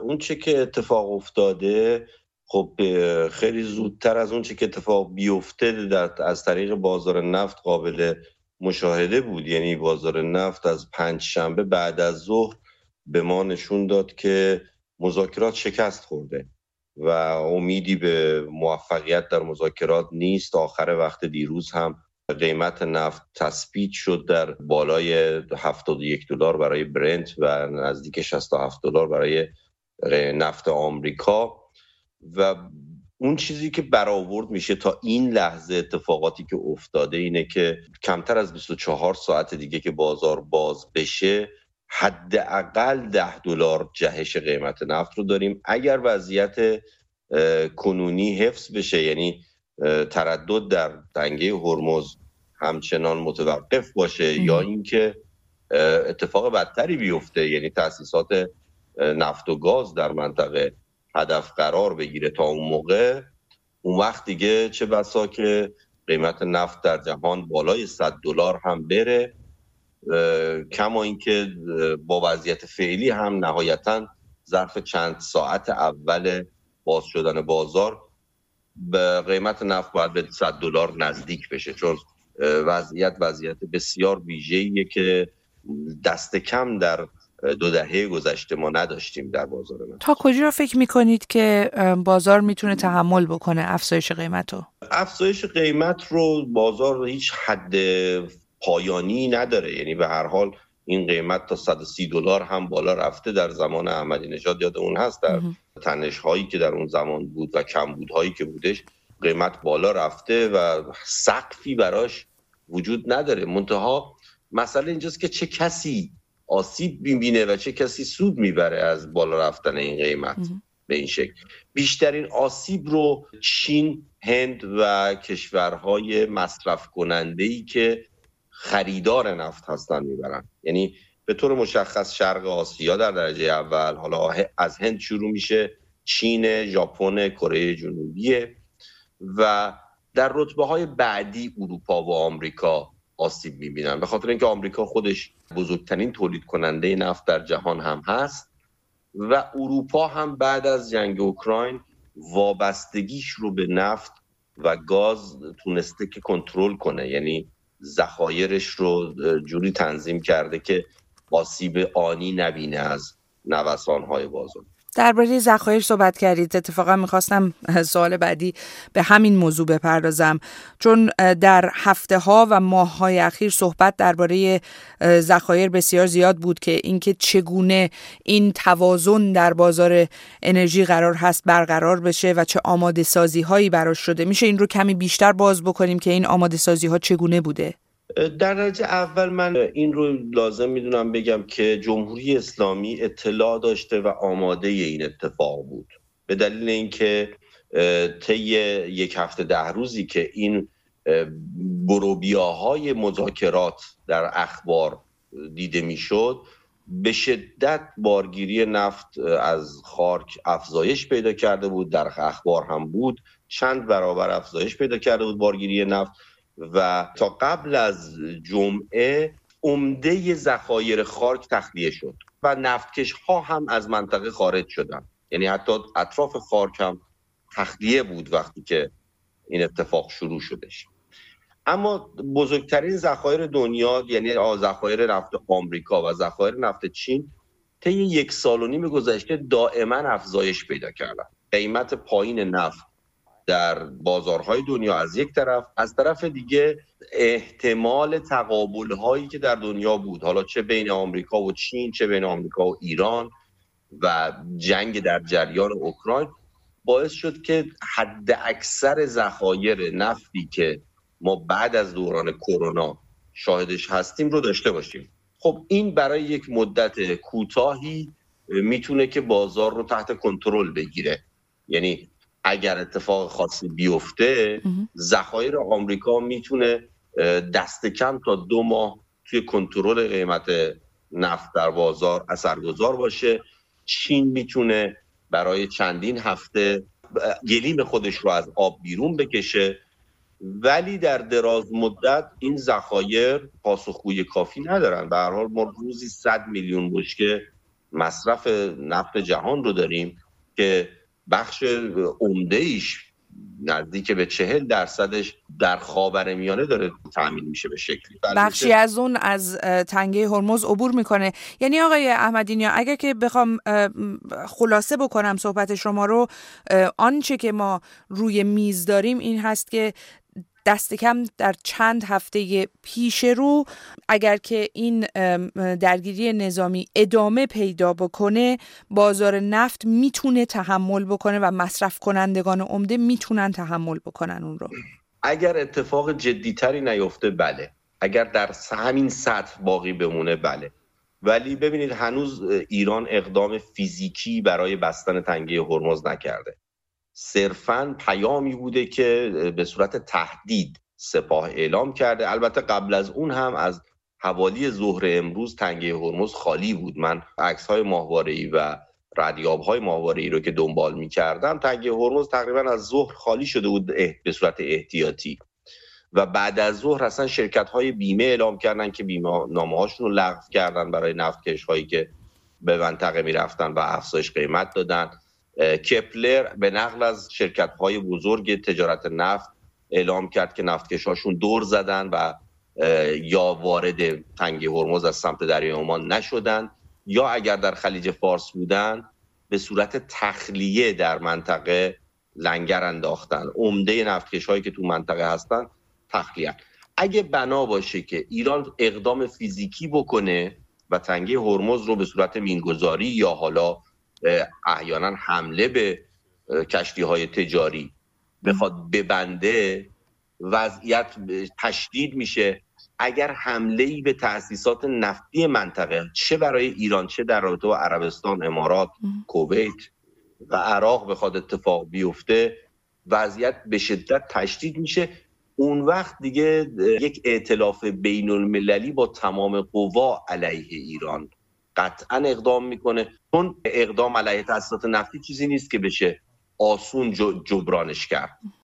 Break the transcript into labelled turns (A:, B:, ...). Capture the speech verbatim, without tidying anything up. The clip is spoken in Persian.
A: اون چه که اتفاق افتاده خب خیلی زودتر از اون چه که اتفاق بیفته در از طریق بازار نفت قابل مشاهده بود. یعنی بازار نفت از پنج شنبه بعد از ظهر به ما نشون داد که مذاکرات شکست خورده و امیدی به موفقیت در مذاکرات نیست. آخر وقت دیروز هم قیمت نفت تثبیت شد در بالای هفتاد و یک دلار برای برنت و نزدیک شصت و هفت دلار برای نفت آمریکا. و اون چیزی که برآورد میشه تا این لحظه اتفاقاتی که افتاده اینه که کمتر از بیست و چهار ساعت دیگه که بازار باز بشه حداقل ده دلار جهش قیمت نفت رو داریم. اگر وضعیت کنونی حفظ بشه، یعنی تردد در تنگه هرمز همچنان متوقف باشه یا اینکه اتفاق بدتری بیفته، یعنی تأسیسات نفت و گاز در منطقه هدف قرار بگیره تا اون موقع، اون وقت دیگه چه بسا که قیمت نفت در جهان بالای صد دلار هم بره. کما اینکه با وضعیت فعلی هم نهایتاً ظرف چند ساعت اول باز شدن بازار به قیمت نفت باید به صد دلار نزدیک بشه، چون وضعیت وضعیت بسیار ویژه‌ایه که دست کم در دو دهه گذشته ما نداشتیم در بازار نفت.
B: تا کجا فکر میکنید که بازار میتونه تحمل بکنه افزایش قیمت رو؟
A: افزایش قیمت رو بازار هیچ حد پایانی نداره. یعنی به هر حال این قیمت تا صد و سی دلار هم بالا رفته در زمان احمدی نژاد، یاد اون هست در تنش هایی که در اون زمان بود و کمبود هایی که بودش قیمت بالا رفته و سقفی براش وجود نداره. منتها مسئله اینجاست که چه کسی آسیب می‌بینه و چه کسی سود میبره از بالا رفتن این قیمت به این شکل. بیشترین آسیب رو چین، هند و کشورهای مصرف کننده‌ای که خریدار نفت هستن میبرن. یعنی به طور مشخص شرق آسیا در درجه اول، حالا از هند شروع میشه، چین، ژاپن، کره جنوبی و در رتبه‌های بعدی اروپا و آمریکا آسیب می‌بینن، به خاطر اینکه آمریکا خودش بزرگترین تولید کننده نفت در جهان هم هست و اروپا هم بعد از جنگ اوکراین وابستگیش رو به نفت و گاز تونسته که کنترل کنه. یعنی ذخایرش رو جوری تنظیم کرده که آسیب آنی نبینه از نوسان‌های بازار.
B: درباره ذخایر صحبت کردید. اتفاقا میخواستم سوال بعدی به همین موضوع بپردازم، چون در هفته ها و ماه های اخیر صحبت درباره ذخایر بسیار زیاد بود که اینکه چگونه این توازن در بازار انرژی قرار هست برقرار بشه و چه آماده سازی هایی براش شده. میشه این رو کمی بیشتر باز بکنیم که این آماده سازی ها چگونه بوده؟
A: در درجه اول من این رو لازم میدونم بگم که جمهوری اسلامی اطلاع داشته و آماده این اتفاق بود، به دلیل اینکه طی یک هفته ده روزی که این بروبیاهای مذاکرات در اخبار دیده میشد، به شدت بارگیری نفت از خارک افزایش پیدا کرده بود. در اخبار هم بود چند برابر افزایش پیدا کرده بود بارگیری نفت و تا قبل از جمعه عمده ذخایر خارک تخلیه شد و نفتکش ها هم از منطقه خارج شدن. یعنی حتی اطراف خارک هم تخلیه بود وقتی که این اتفاق شروع شدش. اما بزرگترین ذخایر دنیا، یعنی ذخایر نفت آمریکا و ذخایر نفت چین، طی یک سال و نیم گذشته دائما افزایش پیدا کردن. قیمت پایین نفت در بازارهای دنیا از یک طرف، از طرف دیگه احتمال تقابل هایی که در دنیا بود، حالا چه بین آمریکا و چین، چه بین آمریکا و ایران و جنگ در جریان اوکراین، باعث شد که حد اکثر ذخایر نفتی که ما بعد از دوران کرونا شاهدش هستیم رو داشته باشیم. خب این برای یک مدت کوتاهی میتونه که بازار رو تحت کنترل بگیره. یعنی اگر اتفاق خاصی بیفته، ذخایر آمریکا میتونه دست کم تا دو ماه توی کنترل قیمت نفت در بازار اثرگذار باشه. چین میتونه برای چندین هفته گلیم خودش رو از آب بیرون بکشه، ولی در دراز مدت این ذخایر پاسخگوی کافی ندارن. به هر حال ما روزی صد میلیون بشکه مصرف نفت جهان رو داریم که بخش عمده ایش نزدیک به چهل درصدش در خاورمیانه داره تامین میشه به شکلی.
B: بخشی از اون از تنگه هرمز عبور میکنه. یعنی آقای احمدی‌نیا اگر که بخوام خلاصه بکنم صحبت شما رو، آنچه که ما روی میز داریم این هست که دست کم در چند هفته پیش رو اگر که این درگیری نظامی ادامه پیدا بکنه، بازار نفت میتونه تحمل بکنه و مصرف کنندگان عمده میتونن تحمل بکنن اون رو.
A: اگر اتفاق جدیتری نیفته بله، اگر در همین سطح باقی بمونه بله. ولی ببینید هنوز ایران اقدام فیزیکی برای بستن تنگه هرمز نکرده. صرفاً پیامی بوده که به صورت تهدید سپاه اعلام کرده. البته قبل از اون هم از حوالی ظهر امروز تنگه هرمز خالی بود. من عکس‌های ماهواره‌ای و ردیاب‌های ماهواره‌ای رو که دنبال می‌کردم، تنگه هرمز تقریباً از ظهر خالی شده بود به صورت احتیاطی و بعد از ظهر اصلا شرکت‌های بیمه اعلام کردن که بیمه نامه‌هاشون رو لغو کردن برای نفتکش‌هایی که به منطقه می‌رفتن و افزایش قیمت دادن. کپلر به نقل از شرکت‌های بزرگ تجارت نفت اعلام کرد که نفتکش‌هاشون دور زدن و یا وارد تنگه هرمز از سمت دریای عمان نشدن یا اگر در خلیج فارس بودن به صورت تخلیه در منطقه لنگر انداختن. عمده نفتکش‌هایی که تو منطقه هستن تخلیه. اگه بنا باشه که ایران اقدام فیزیکی بکنه و تنگه هرمز رو به صورت مینگذاری یا حالا احیانا حمله به کشتی‌های تجاری بخواد ببنده، وضعیت تشدید میشه. اگر حمله‌ای به تأسیسات نفتی منطقه چه برای ایران چه در رابطه با عربستان، امارات، کویت و عراق بخواد اتفاق بیفته، وضعیت به شدت تشدید میشه. اون وقت دیگه یک ائتلاف بین المللی با تمام قوا علیه ایران قطعا اقدام میکنه، چون اقدام علیه تأسیسات نفتی چیزی نیست که بشه آسون جبرانش کرد.